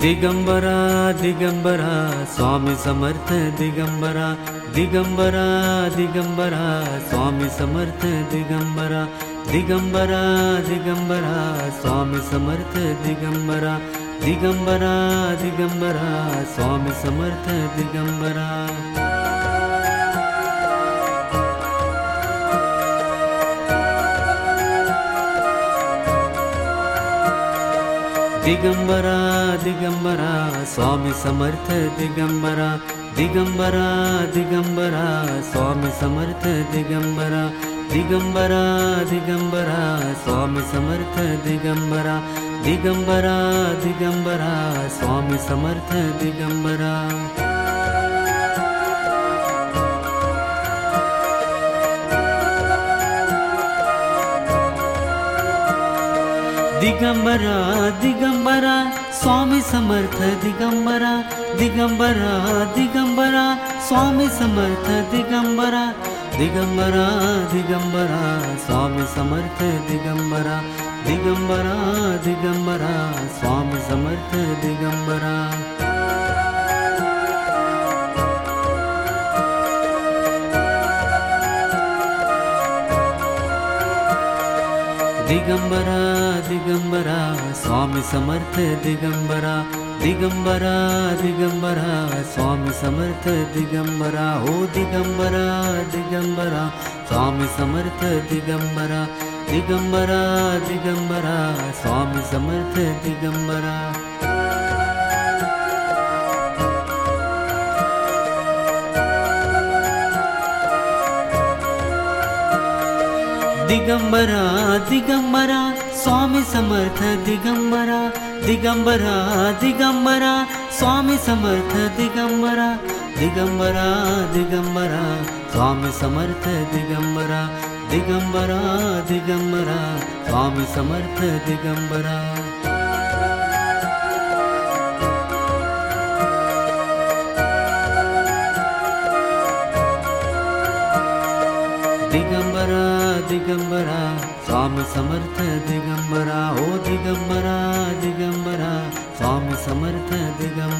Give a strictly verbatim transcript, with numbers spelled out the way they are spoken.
दिगंबरा दिगंबरा स्वामी समर्थ दिगंबरा दिगंबरा दिगंबरा स्वामी समर्थ दिगंबरा दिगंबरा दिगंबरा स्वामी समर्थ दिगंबरा दिगंबरा दिगंबरा स्वामी समर्थ दिगंबरा दिगंबरा दिगंबरा स्वामी समर्थ दिगंबरा दिगंबरा दिगंबरा स्वामी समर्थ दिगंबरा दिगंबरा दिगंबरा स्वामी समर्थ दिगंबरा दिगंबरा दिगंबरा स्वामी समर्थ दिगंबरा दिगंबरा दिगंबरा स्वामी समर्थ दिगंबरा दिगंबरा दिगंबरा स्वामी समर्थ दिगंबरा दिगंबरा दिगंबरा स्वामी समर्थ दिगंबरा दिगंबरा दिगंबरा स्वामी समर्थ दिगंबरा दिगंबरा दिगंबरा स्वामी समर्थ दिगंबरा दिगंबरा दिगंबरा स्वामी समर्थ दिगंबरा हो दिगंबरा दिगंबरा स्वामी समर्थ दिगंबरा दिगंबरा दिगंबरा स्वामी समर्थ दिगंबरा दिगंबरा दिगंबरा स्वामी समर्थ दिगंबरा दिगंबरा दिगंबरा स्वामी समर्थ दिगंबरा दिगंबरा दिगंबरा स्वामी समर्थ दिगंबरा दिगंबरा दिगंबरा स्वामी समर्थ दिगंबरा दिगंबरा दिगंबरा स्वामी समर्थ दिगंबरा ओ दिगंबरा दिगंबरा स्वामी समर्थ दिगंबरा